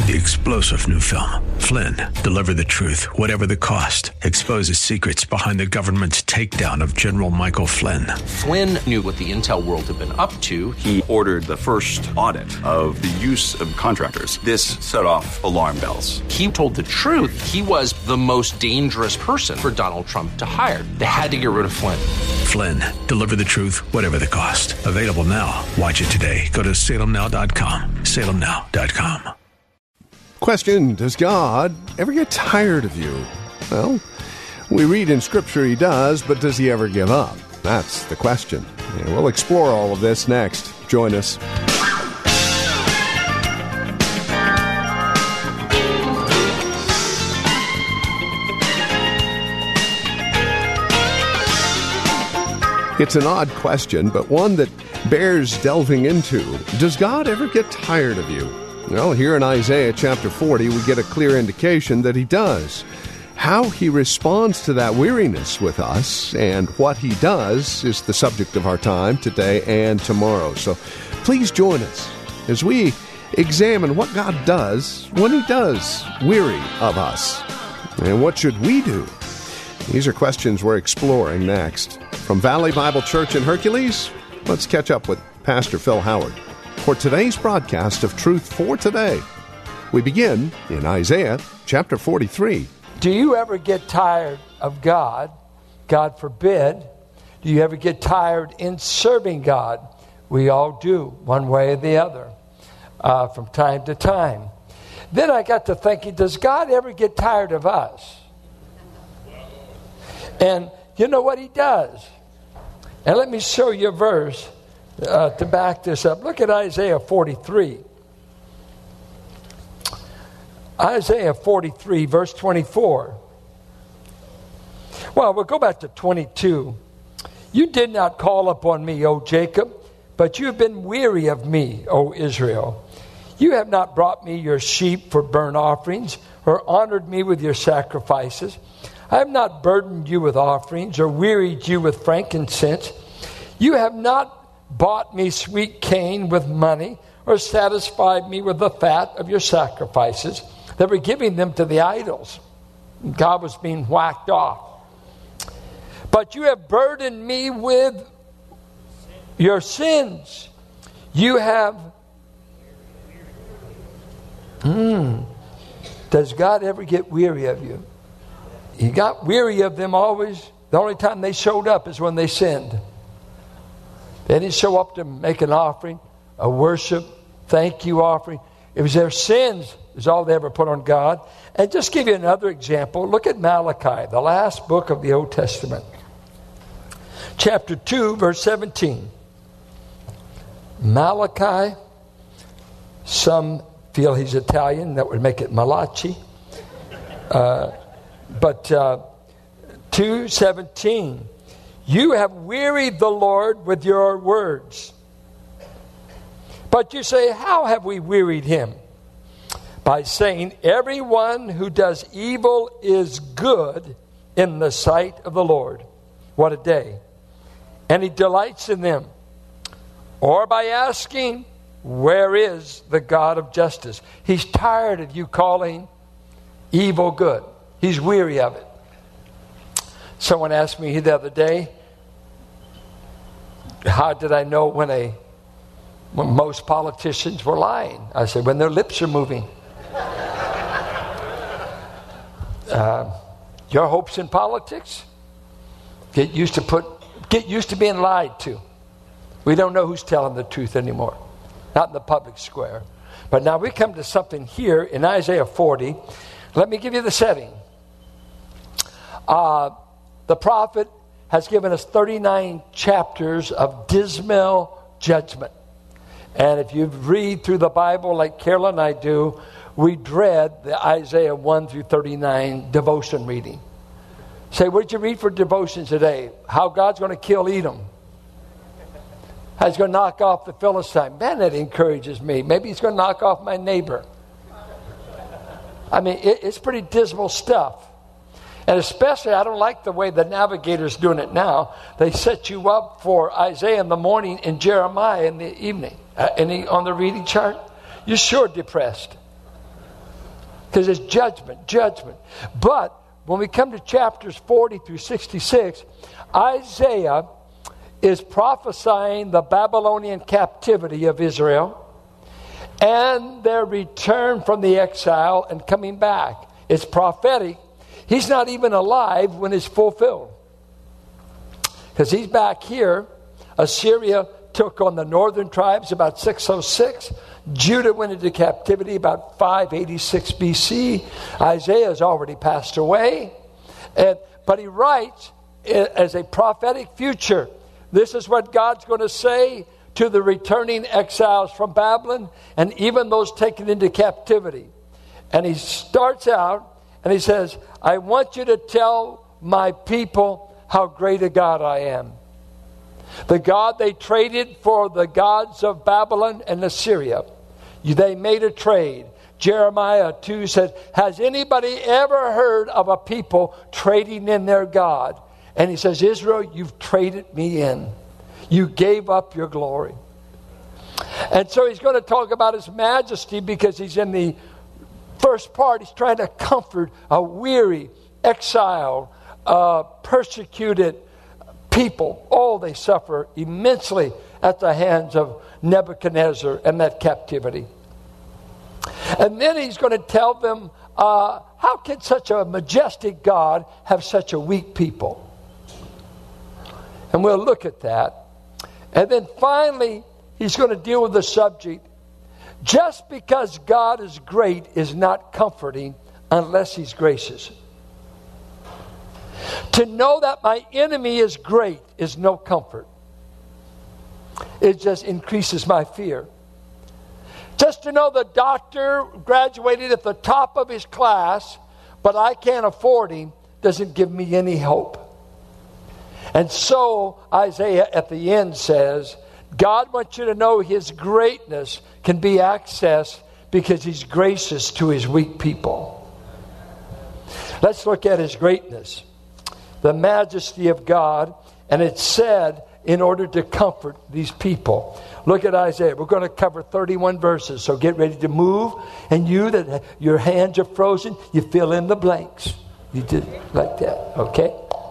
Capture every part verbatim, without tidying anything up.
The explosive new film, Flynn, deliver the truth, whatever the cost. Exposes secrets behind the government's takedown of General Michael Flynn. Flynn knew what the intel world had been up to. He ordered the first audit of the use of contractors. This set off alarm bells. He told the truth. He was the most dangerous person for Donald Trump to hire. They had to get rid of Flynn. Flynn, deliver the truth, whatever the cost. Available now. Watch it today. Go to salem now dot com. salem now dot com. Question, does God ever get tired of you? Well, we read in Scripture he does, but does he ever give up? That's the question. And we'll explore all of this next. Join us. It's an odd question, but one that bears delving into. Does God ever get tired of you? Well, here in Isaiah chapter forty, we get a clear indication that he does. How he responds to that weariness with us and what he does is the subject of our time today and tomorrow. So please join us as we examine what God does when he does weary of us. And what should we do? These are questions we're exploring next. From Valley Bible Church in Hercules, let's catch up with Pastor Phil Howard for today's broadcast of Truth for Today. We begin in Isaiah chapter forty-three. Do you ever get tired of God? God forbid. Do you ever get tired in serving God? We all do, one way or the other, uh, from time to time. Then I got to thinking, does God ever get tired of us? And you know what he does? And let me show you a verse uh, to back this up. Look at Isaiah forty-three. Isaiah forty-three, verse twenty-four. Well, we'll go back to twenty-two. You did not call upon me, O Jacob, but you have been weary of me, O Israel. You have not brought me your sheep for burnt offerings, or honored me with your sacrifices. I have not burdened you with offerings, or wearied you with frankincense. You have not bought me sweet cane with money, or satisfied me with the fat of your sacrifices. They were giving them to the idols. God was being whacked off. But you have burdened me with your sins. You have... Hmm. Does God ever get weary of you? He got weary of them always. The only time they showed up is when they sinned. They didn't show up to make an offering, a worship, thank you offering. It was their sins is all they ever put on God. And just give you another example. Look at Malachi, the last book of the Old Testament. Chapter two, verse seventeen. Malachi, some feel he's Italian. That would make it Malachi. Uh, but uh, two seventeen. You have wearied the Lord with your words. But you say, how have we wearied him? By saying, everyone who does evil is good in the sight of the Lord. What a day. And he delights in them. Or by asking, where is the God of justice? He's tired of you calling evil good. He's weary of it. Someone asked me the other day, how did I know when a when most politicians were lying? I said, when their lips are moving. uh, your hopes in politics? Get used to put get used to being lied to. We don't know who's telling the truth anymore. Not in the public square. But now we come to something here in Isaiah forty. Let me give you the setting. Uh, the prophet has given us thirty-nine chapters of dismal judgment. And if you read through the Bible like Carol and I do, we dread the Isaiah one through thirty-nine devotion reading. Say, what did you read for devotion today? How God's going to kill Edom. How he's going to knock off the Philistine. Man, that encourages me. Maybe he's going to knock off my neighbor. I mean, it, it's pretty dismal stuff. And especially, I don't like the way the Navigator's doing it now. They set you up for Isaiah in the morning and Jeremiah in the evening. Uh, any on the reading chart? You're sure depressed. Because it's judgment, judgment. But when we come to chapters forty through sixty-six, Isaiah is prophesying the Babylonian captivity of Israel and their return from the exile and coming back. It's prophetic. He's not even alive when it's fulfilled. Because he's back here. Assyria took on the northern tribes about six oh six. Judah went into captivity about five eighty-six B C. Isaiah has already passed away. And, but he writes as a prophetic future. This is what God's going to say to the returning exiles from Babylon and even those taken into captivity. And he starts out and he says, I want you to tell my people how great a God I am. The God they traded for the gods of Babylon and Assyria. They made a trade. Jeremiah two said, has anybody ever heard of a people trading in their God? And he says, Israel, you've traded me in. You gave up your glory. And so he's going to talk about his majesty because he's in the first part. He's trying to comfort a weary, exiled, uh, persecuted people. Oh, they suffer immensely at the hands of Nebuchadnezzar and that captivity. And then he's going to tell them, uh, how can such a majestic God have such a weak people? And we'll look at that. And then finally, he's going to deal with the subject. Just because God is great is not comforting unless he's gracious. To know that my enemy is great is no comfort. It just increases my fear. Just to know the doctor graduated at the top of his class, but I can't afford him, doesn't give me any hope. And so Isaiah at the end says, God wants you to know his greatness can be accessed because he's gracious to his weak people. Let's look at his greatness, the majesty of God, and it's said in order to comfort these people. Look at Isaiah. We're going to cover thirty-one verses, so get ready to move. And you that your hands are frozen, you fill in the blanks. You did like that, okay?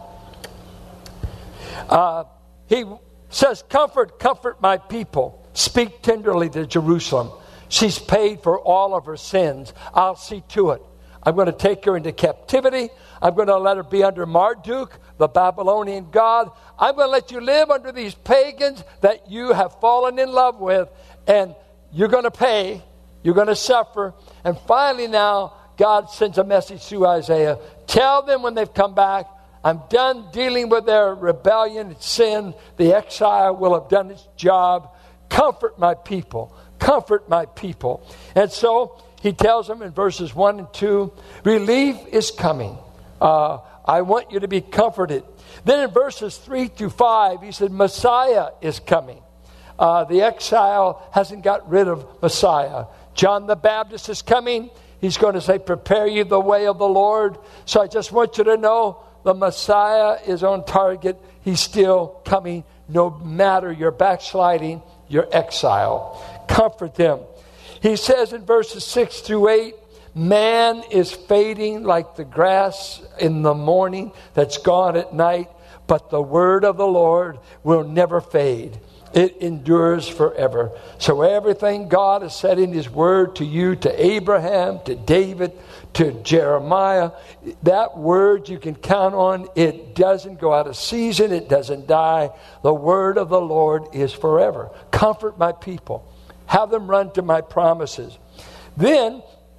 Uh, he says, comfort, comfort my people. Speak tenderly to Jerusalem. She's paid for all of her sins. I'll see to it. I'm going to take her into captivity. I'm going to let her be under Marduk, the Babylonian god. I'm going to let you live under these pagans that you have fallen in love with. And you're going to pay. You're going to suffer. And finally now, God sends a message through Isaiah. Tell them when they've come back, I'm done dealing with their rebellion and sin. The exile will have done its job. Comfort my people. Comfort my people. And so he tells them in verses one and two, relief is coming. Uh, I want you to be comforted. Then in verses three through five, he said, Messiah is coming. Uh, the exile hasn't got rid of Messiah. John the Baptist is coming. He's going to say, prepare you the way of the Lord. So I just want you to know the Messiah is on target. He's still coming no matter your backsliding, your exile. Comfort them. He says in verses six through eight, man is fading like the grass in the morning that's gone at night, but the word of the Lord will never fade. It endures forever. So everything God has said in his word to you, to Abraham, to David, to Jeremiah, that word you can count on. It doesn't go out of season. It doesn't die. The word of the Lord is forever. Comfort my people. Have them run to my promises. Then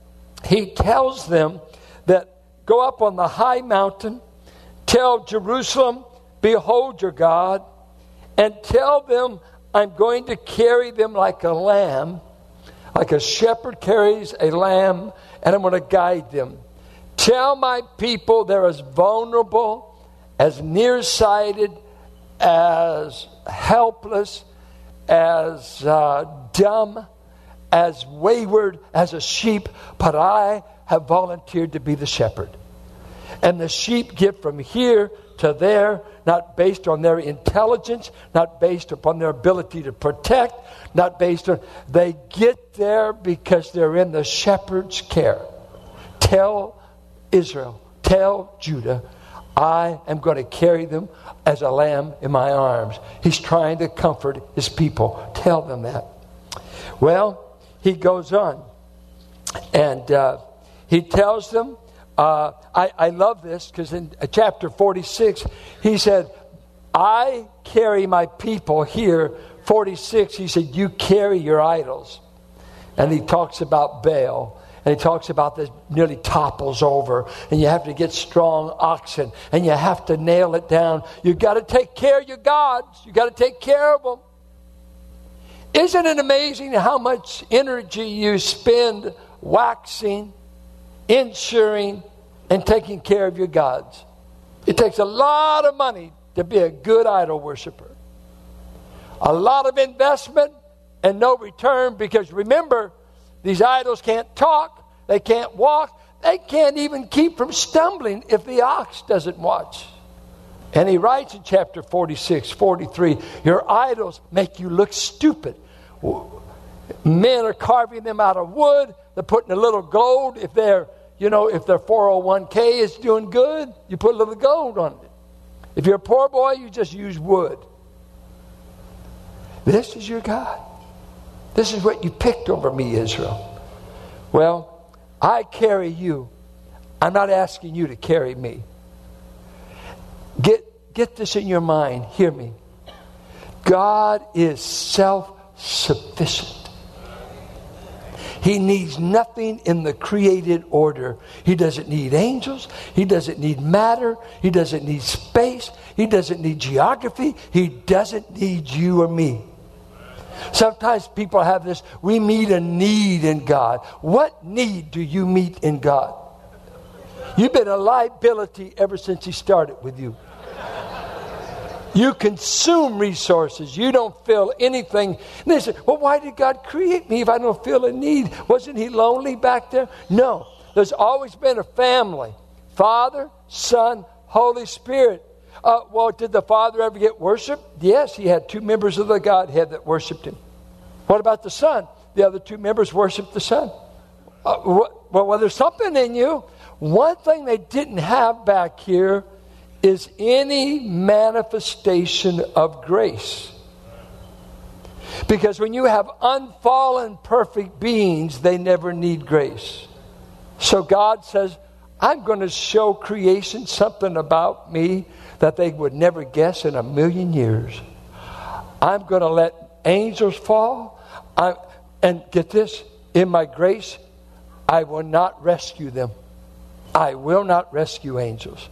he tells them that go up on the high mountain, tell Jerusalem, behold your God, and tell them I'm going to carry them like a lamb, like a shepherd carries a lamb, and I'm going to guide them. Tell my people they're as vulnerable, as nearsighted, as helpless, as uh, dumb, as wayward as a sheep, but I have volunteered to be the shepherd. And the sheep get from here to there, not based on their intelligence, not based upon their ability to protect, not based on, they get there because they're in the shepherd's care. Tell Israel, tell Judah, I am going to carry them as a lamb in my arms. He's trying to comfort his people. Tell them that. Well, he goes on. And uh, he tells them, uh, I, I love this because in chapter forty-six, he said, I carry my people here. forty-six, he said, you carry your idols. And he talks about Baal. And he talks about this nearly topples over. And you have to get strong oxen. And you have to nail it down. You've got to take care of your gods. You've got to take care of them. Isn't it amazing how much energy you spend waxing, insuring, and taking care of your gods? It takes a lot of money to be a good idol worshiper. A lot of investment and no return, because remember, these idols can't talk, they can't walk, they can't even keep from stumbling if the ox doesn't watch. And he writes in chapter forty-six, forty-three, your idols make you look stupid. Men are carving them out of wood, they're putting a little gold. If they're, you know, if their four oh one k is doing good, you put a little gold on it. If you're a poor boy, you just use wood. This is your God. This is what you picked over me, Israel. Well, I carry you. I'm not asking you to carry me. Get, get this in your mind. Hear me. God is self-sufficient. He needs nothing in the created order. He doesn't need angels. He doesn't need matter. He doesn't need space. He doesn't need geography. He doesn't need you or me. Sometimes people have this, we meet a need in God. What need do you meet in God? You've been a liability ever since He started with you. You consume resources. You don't feel anything. And they say, well, why did God create me if I don't feel a need? Wasn't He lonely back there? No. There's always been a family. Father, Son, Holy Spirit. Uh, well, did the Father ever get worship? Yes, He had two members of the Godhead that worshiped Him. What about the Son? The other two members worshiped the Son. Uh, well, well, there's something in you. One thing they didn't have back here is any manifestation of grace. Because when you have unfallen perfect beings, they never need grace. So God says, I'm going to show creation something about me that they would never guess in a million years. I'm going to let angels fall. I, and get this, in my grace, I will not rescue them. I will not rescue angels.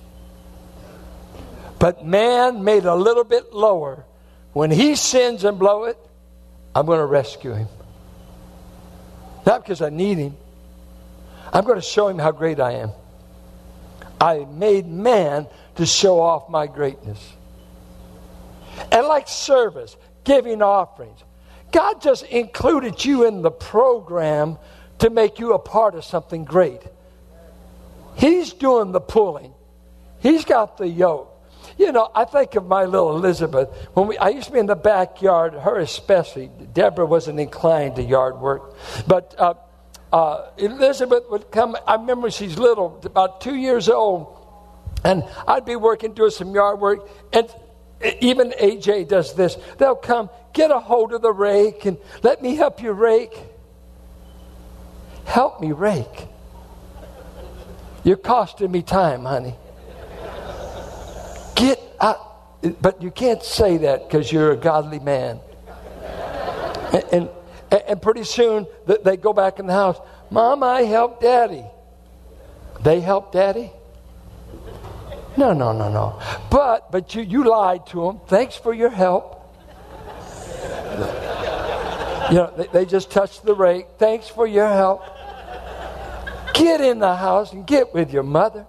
But man made a little bit lower. When he sins and blow it, I'm going to rescue him. Not because I need him. I'm going to show him how great I am. I made man to show off my greatness. And like service, giving offerings, God just included you in the program to make you a part of something great. He's doing the pulling. He's got the yoke. You know, I think of my little Elizabeth. When we, I used to be in the backyard, her especially. Deborah wasn't inclined to yard work. But uh, uh, Elizabeth would come. I remember she's little, about two years old. And I'd be working, doing some yard work. And even A J does this. They'll come, get a hold of the rake, and let me help you rake. Help me rake. You're costing me time, honey. Get out. But you can't say that because you're a godly man. And, and, and pretty soon they go back in the house. Mom, I helped Daddy. They help Daddy? No, no, no, no. But but you, you lied to them. Thanks for your help. You know, they, they just touched the rake. Thanks for your help. Get in the house and get with your mother.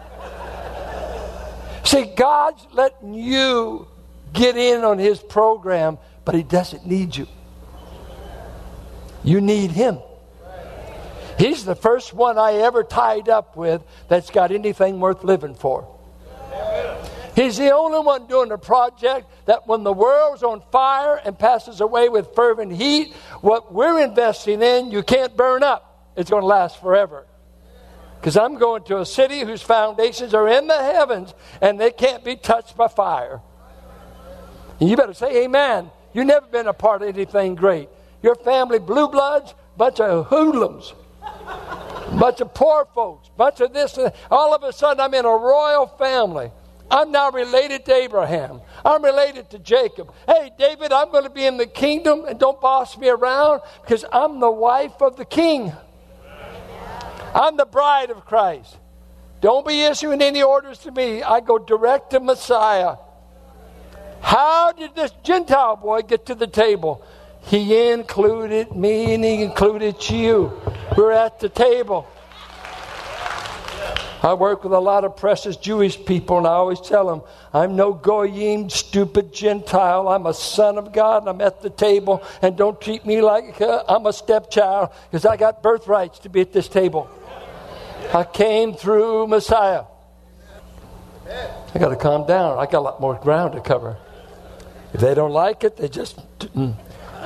See, God's letting you get in on His program, but He doesn't need you. You need Him. He's the first one I ever tied up with that's got anything worth living for. He's the only one doing a project that when the world's on fire and passes away with fervent heat, what we're investing in, you can't burn up. It's going to last forever. Because I'm going to a city whose foundations are in the heavens and they can't be touched by fire. And you better say amen. You've never been a part of anything great. Your family, blue bloods, bunch of hoodlums, bunch of poor folks, bunch of this. And all of a sudden I'm in a royal family. I'm now related to Abraham. I'm related to Jacob. Hey, David, I'm going to be in the kingdom and don't boss me around because I'm the wife of the king. I'm the bride of Christ. Don't be issuing any orders to me. I go direct to Messiah. How did this Gentile boy get to the table? He included me and he included you. We're at the table. I work with a lot of precious Jewish people, and I always tell them, I'm no goyim, stupid Gentile. I'm a son of God, and I'm at the table, and don't treat me like uh, I'm a stepchild, because I got birthrights to be at this table. I came through Messiah. I got to calm down. I got a lot more ground to cover. If they don't like it, they just... Mm.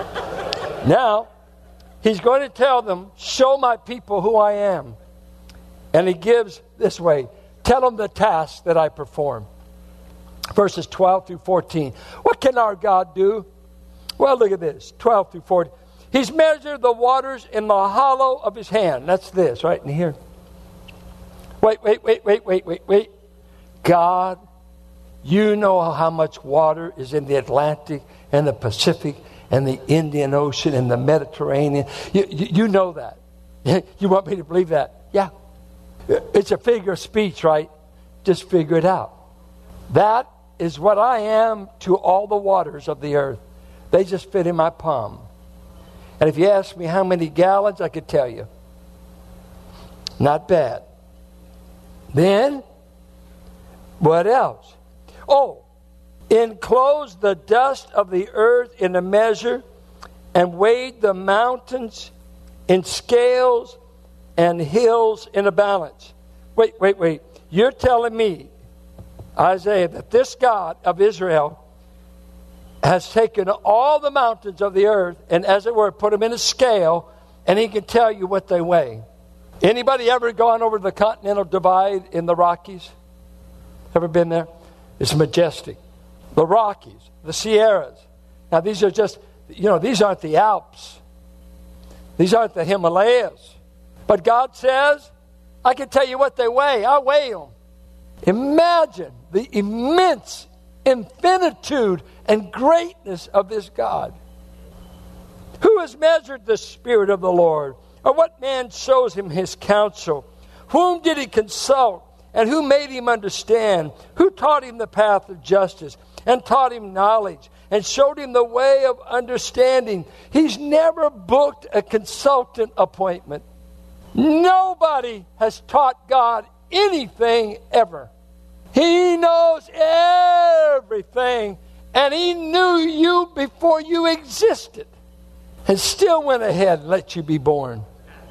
Now, he's going to tell them, show my people who I am. And he gives this way. Tell them the task that I perform. Verses twelve through fourteen. What can our God do? Well, look at this. twelve through fourteen. He's measured the waters in the hollow of his hand. That's this, right in here. Wait, wait, wait, wait, wait, wait, wait. God, you know how much water is in the Atlantic and the Pacific and the Indian Ocean and the Mediterranean. You, you, you know that. You want me to believe that? Yeah. It's a figure of speech, right? Just figure it out. That is what I am to all the waters of the earth. They just fit in my palm. And if you ask me how many gallons, I could tell you. Not bad. Then, what else? Oh, enclose the dust of the earth in a measure and weighed the mountains in scales and hills in a balance. Wait, wait, wait. You're telling me, Isaiah, that this God of Israel has taken all the mountains of the earth and, as it were, put them in a scale, and he can tell you what they weigh. Anybody ever gone over the Continental Divide in the Rockies? Ever been there? It's majestic. The Rockies, the Sierras. Now, these are just, you know, these aren't the Alps. These aren't the Himalayas. But God says, I can tell you what they weigh. I weigh them. Imagine the immense infinitude and greatness of this God. Who has measured the Spirit of the Lord? Or what man shows him his counsel? Whom did he consult? And who made him understand? Who taught him the path of justice? And taught him knowledge? And showed him the way of understanding? He's never booked a consultant appointment. Nobody has taught God anything ever. He knows everything. And he knew you before you existed. And still went ahead and let you be born.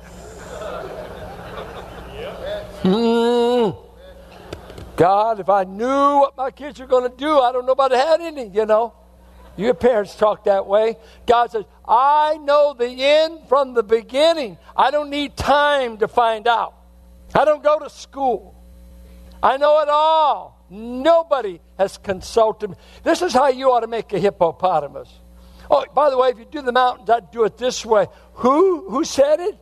Mm. God, if I knew what my kids are going to do, I don't know about had any, you know. Your parents talk that way. God says, I know the end from the beginning. I don't need time to find out. I don't go to school. I know it all. Nobody has consulted me. This is how you ought to make a hippopotamus. Oh, by the way, if you do the mountains, I'd do it this way. Who? Who said it?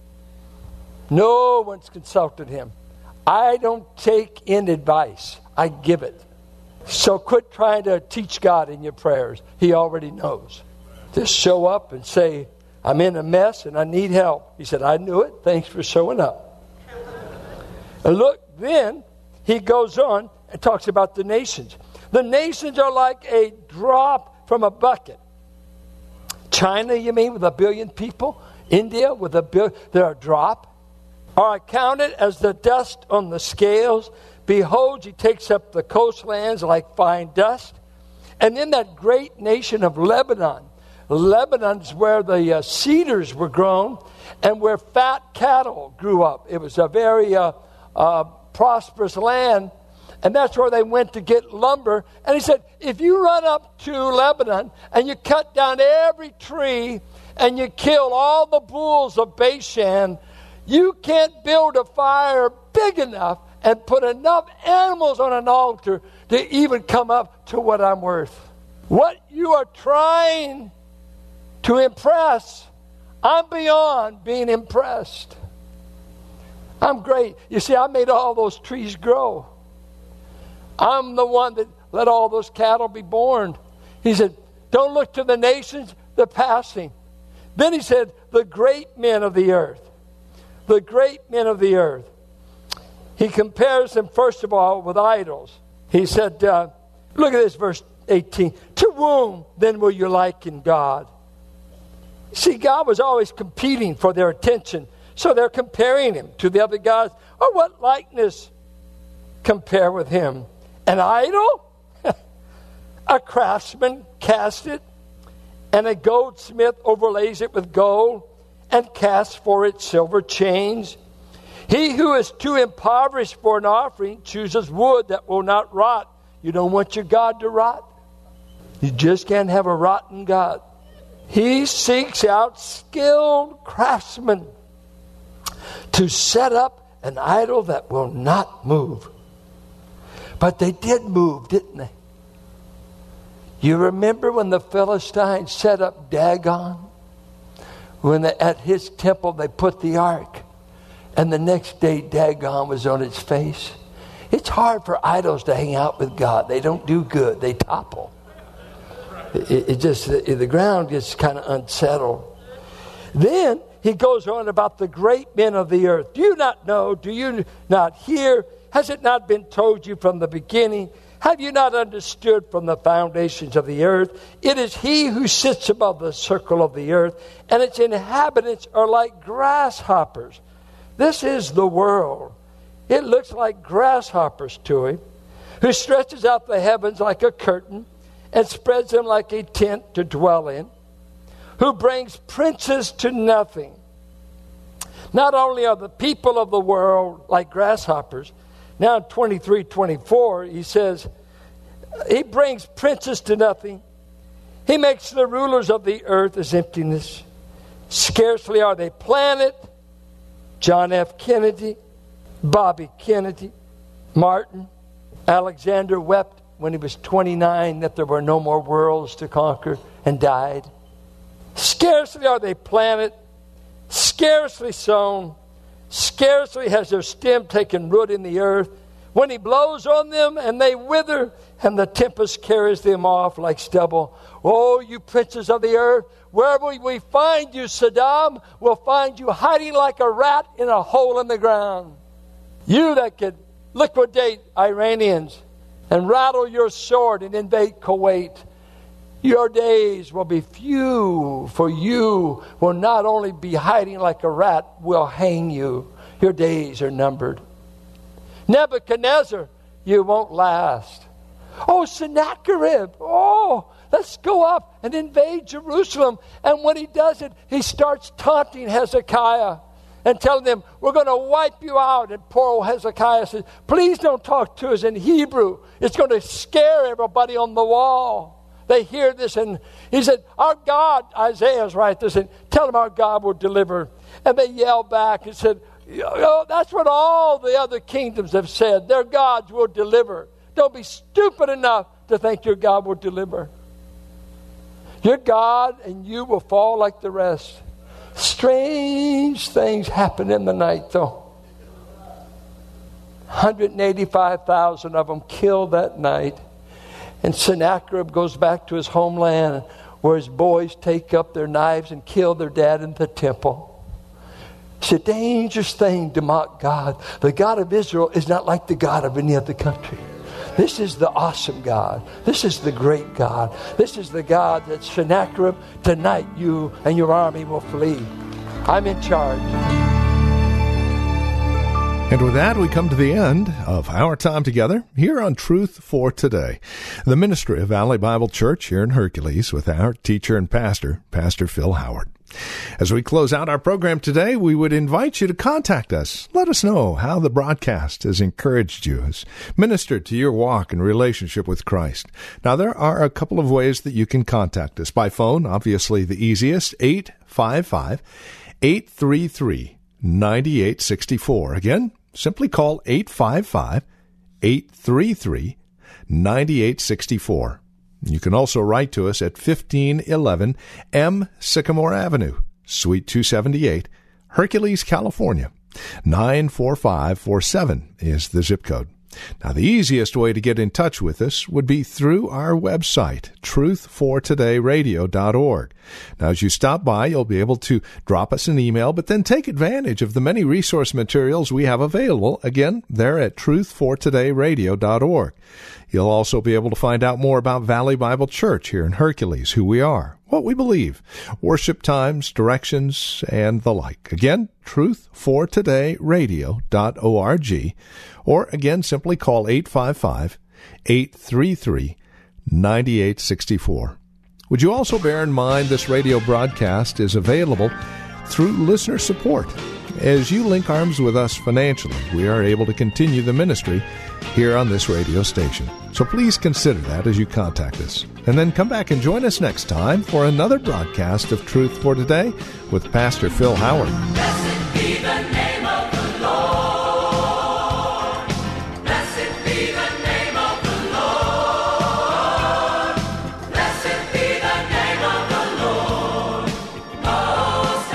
No one's consulted him. I don't take in advice. I give it. So quit trying to teach God in your prayers. He already knows. Just show up and say, I'm in a mess and I need help. He said, I knew it. Thanks for showing up. And look, then he goes on and talks about the nations. The nations are like a drop from a bucket. China, you mean, with a billion people? India with a billion, they're a drop. Are accounted as the dust on the scales. Behold, he takes up the coastlands like fine dust. And then that great nation of Lebanon. Lebanon's where the uh, cedars were grown and where fat cattle grew up. It was a very uh, uh, prosperous land. And that's where they went to get lumber. And he said, if you run up to Lebanon and you cut down every tree and you kill all the bulls of Bashan, You can't build a fire big enough and put enough animals on an altar to even come up to what I'm worth. What you are trying to impress, I'm beyond being impressed. I'm great. You see, I made all those trees grow. I'm the one that let all those cattle be born. He said, don't look to the nations, they're passing. Then he said, the great men of the earth. The great men of the earth. He compares them, first of all, with idols. He said, uh, look at this, verse eighteen. To whom then will you liken God? See, God was always competing for their attention. So they're comparing him to the other gods. Or what likeness compare with him? An idol? A craftsman cast it, and a goldsmith overlays it with gold, and casts for it silver chains. He who is too impoverished for an offering chooses wood that will not rot. You don't want your God to rot. You just can't have a rotten God. He seeks out skilled craftsmen to set up an idol that will not move. But they did move, didn't they? You remember when the Philistines set up Dagon? When they, at his temple they put the ark. And the next day Dagon was on its face. It's hard for idols to hang out with God. They don't do good. They topple. It, it just, the, the ground gets kind of unsettled. Then he goes on about the great men of the earth. Do you not know? Do you not hear? Has it not been told you from the beginning? Have you not understood from the foundations of the earth? It is he who sits above the circle of the earth, and its inhabitants are like grasshoppers. This is the world. It looks like grasshoppers to him, who stretches out the heavens like a curtain and spreads them like a tent to dwell in, who brings princes to nothing. Not only are the people of the world like grasshoppers, now in twenty-three twenty-four, he says, he brings princes to nothing. He makes the rulers of the earth as emptiness. Scarcely are they planted. John F. Kennedy, Bobby Kennedy, Martin, Alexander wept when he was twenty-nine that there were no more worlds to conquer and died. Scarcely are they planted, scarcely sown. Scarcely has their stem taken root in the earth, when he blows on them and they wither, and the tempest carries them off like stubble. Oh, you princes of the earth, wherever we find you, Saddam, we'll find you hiding like a rat in a hole in the ground. You that could liquidate Iranians and rattle your sword and invade Kuwait, your days will be few, for you will not only be hiding like a rat, we'll hang you. Your days are numbered. Nebuchadnezzar, you won't last. Oh, Sennacherib, oh, let's go up and invade Jerusalem. And when he does it, he starts taunting Hezekiah and telling them, we're going to wipe you out. And poor old Hezekiah says, please don't talk to us in Hebrew. It's going to scare everybody on the wall. They hear this, and he said, our God, Isaiah's right this, and tell them our God will deliver. And they yell back and said, oh, that's what all the other kingdoms have said. Their gods will deliver. Don't be stupid enough to think your God will deliver. Your God and you will fall like the rest. Strange things happen in the night, though. one hundred eighty-five thousand of them killed that night. And Sennacherib goes back to his homeland where his boys take up their knives and kill their dad in the temple. It's a dangerous thing to mock God. The God of Israel is not like the God of any other country. This is the awesome God. This is the great God. This is the God that Sennacherib, tonight you and your army will flee. I'm in charge. And with that, we come to the end of our time together here on Truth for Today, the ministry of Valley Bible Church here in Hercules with our teacher and pastor, Pastor Phil Howard. As we close out our program today, we would invite you to contact us. Let us know how the broadcast has encouraged you, has ministered to your walk and relationship with Christ. Now, there are a couple of ways that you can contact us. By phone, obviously the easiest, eight five five, eight three three, nine eight six four. Again, simply call eight five five, eight three three, nine eight six four. You can also write to us at fifteen eleven M Sycamore Avenue, Suite two seventy-eight, Hercules, California. nine four five four seven is the zip code. Now, the easiest way to get in touch with us would be through our website, truth for today radio dot org. Now, as you stop by, you'll be able to drop us an email, but then take advantage of the many resource materials we have available, again, there at truth for today radio dot org. You'll also be able to find out more about Valley Bible Church here in Hercules, who we are, what we believe, worship times, directions, and the like. Again, truth for today radio dot org, or again, simply call eight five five, eight three three, nine eight six four. Would you also bear in mind this radio broadcast is available through listener support. As you link arms with us financially, we are able to continue the ministry here on this radio station. So please consider that as you contact us. And then come back and join us next time for another broadcast of Truth for Today with Pastor Phil Howard. Blessed be the name of the Lord. Blessed be the name of the Lord. Blessed be the name of the Lord Most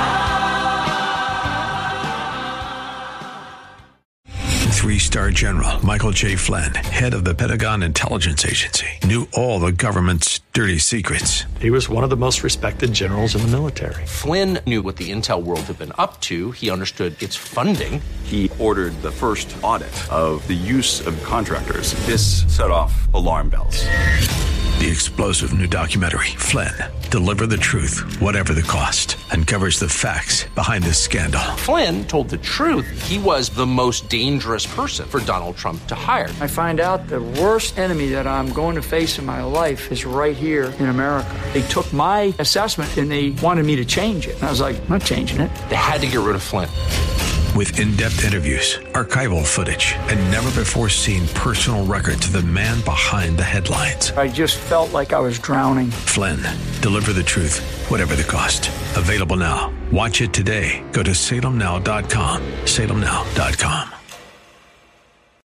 High. Three-star General Michael J. Flynn, head of the Pentagon Intelligence Agency, knew all the government's dirty secrets. He was one of the most respected generals in the military. Flynn knew what the intel world had been up to. He understood its funding. He ordered the first audit of the use of contractors. This set off alarm bells. The explosive new documentary, Flynn, Deliver the Truth, Whatever the Cost, uncovers the facts behind this scandal. Flynn told the truth. He was the most dangerous person for Donald Trump to hire. I find out the worst enemy that I'm going to face in my life is right here in America. They took my assessment and they wanted me to change it. And I was like, I'm not changing it. They had to get rid of Flynn. With in-depth interviews, archival footage, and never-before-seen personal records of the man behind the headlines. I just felt like I was drowning. Flynn, Deliver the Truth, Whatever the Cost. Available now. Watch it today. Go to salem now dot com. salem now dot com.